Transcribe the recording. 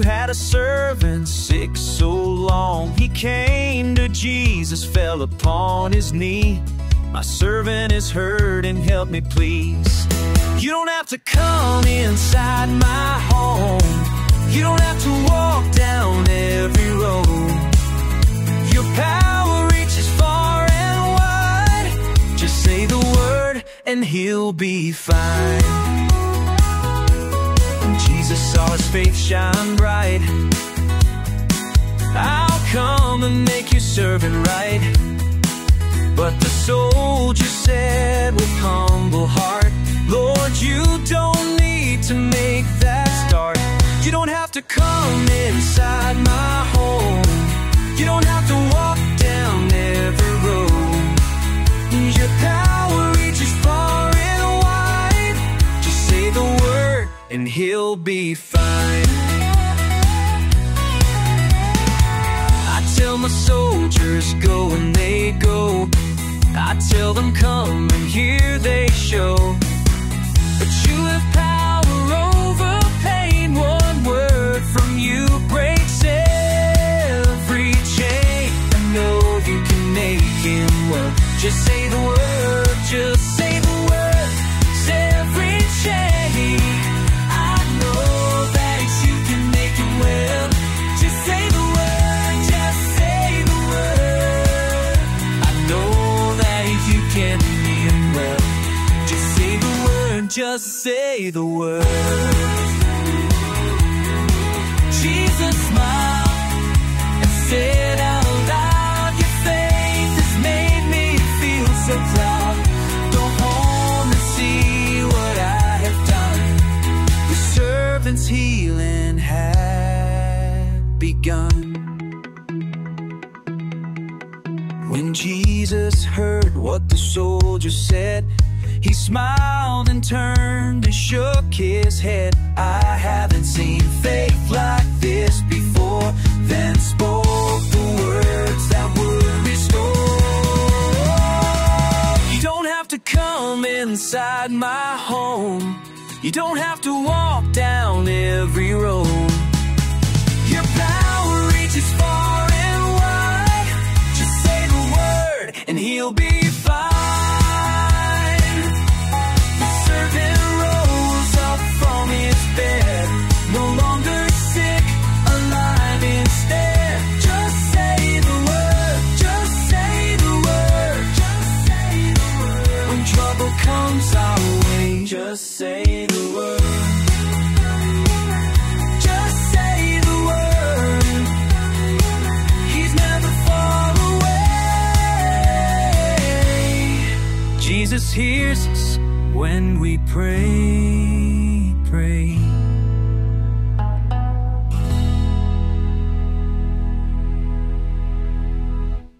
had a servant sick so long. He came to Jesus, fell upon his knee. My servant is hurting, help me please. You don't have to come inside my home. You don't have to walk down every road. Your power reaches far and wide. Just say the word and he'll be fine. When Jesus saw his faith shine bright, I'll come and make your servant right. But the soldier said with humble heart, Lord, you don't need to make that start. You don't have to come inside my home. You don't have to walk down every road. Your power reaches far and wide. Just say the word and he'll be fine. I tell my soldiers go and they go. I tell them come and here they show. But you have power over pain. One word from you breaks every chain. I know you can make him well. Just say the word, just say the word. It's every chain. I know that you can make him well. Just say the word, just say the word. I know that you can make him well. Just say the word, just say the word. Jesus smiled and said out loud, your faith has made me feel so proud. Go home and see what I have done. The servant's healing had begun. When Jesus heard what the soldier said, he smiled and turned and shook his head. I haven't seen faith like this before. Then spoke the words that would restore. You don't have to come inside my home. You don't have to walk down every road. Your power reaches far and wide. Just say the word and he'll be fine. Bed, no longer sick, alive instead. Just say the word, just say the word, just say the word. When trouble comes our way, just say the word. Just say the word. He's never far away. Jesus hears us when we pray.